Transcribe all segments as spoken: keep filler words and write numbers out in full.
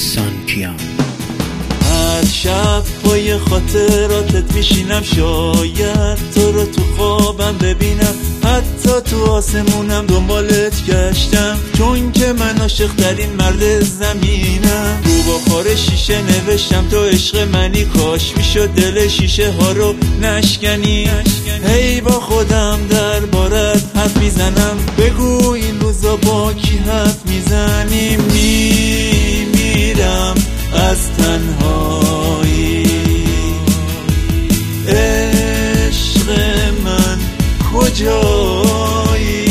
سانکیان. هر شب پای خاطراتت میشینم، شاید تو رو تو خوابم ببینم، حتی تو آسمونم دنبالت گشتم، چون که من عاشق ترین مرد زمینم. رو بخار شیشه نوشتم تو عشق منی، کاش میشد دل شیشه ها رو نشکنی. هی با خودم در بارت حرف میزنم، بگو این روزا با کی حرف میزنی. میمیرم از تنهایی، عشق من کجایی؟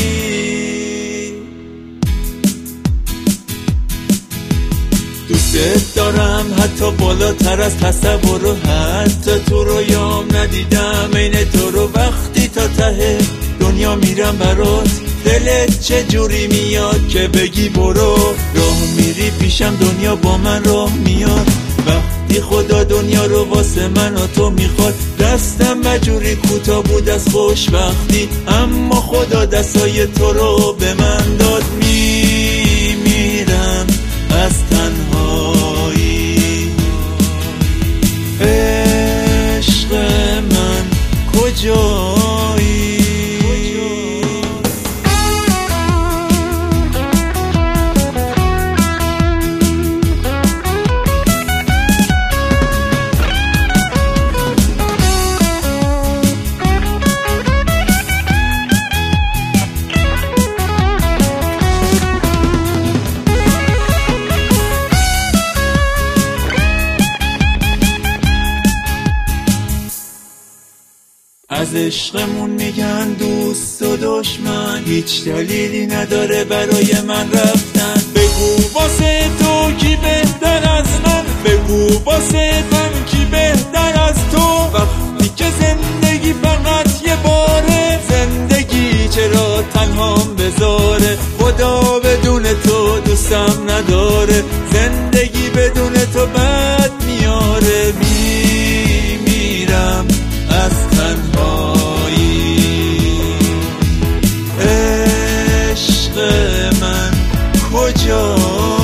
دوست دارم حتی بالاتر از تصور رو، حتی تو رویام ندیدم عین تو رو. وقتی تا ته دنیا میرم برات، دلت چه جوری میاد که بگی برو؟ راه میری پیشم، دنیا با من راه میاد. وقتی خدا دنیا رو واسه من و تو میخواد، دستم مجوری کوتاه بود از خوشبختی، اما خدا دستای تو رو به من داد. میمیرم از تنهایی، عشق من کجایی؟ از عشقمون میگن دوست و دشمن، هیچ دلیلی نداره برای من رفتن. بگو واسه تو کی بهتر از من، بگو واسه من کی بهتر از تو. وقتی که زندگی فقط یه باره، زندگی چرا تنهام بذاره؟ خدا بدون تو دوستم نداره، زندگی بدون تو بد میاره. میمیرم از تنهایی، عشق من کجا؟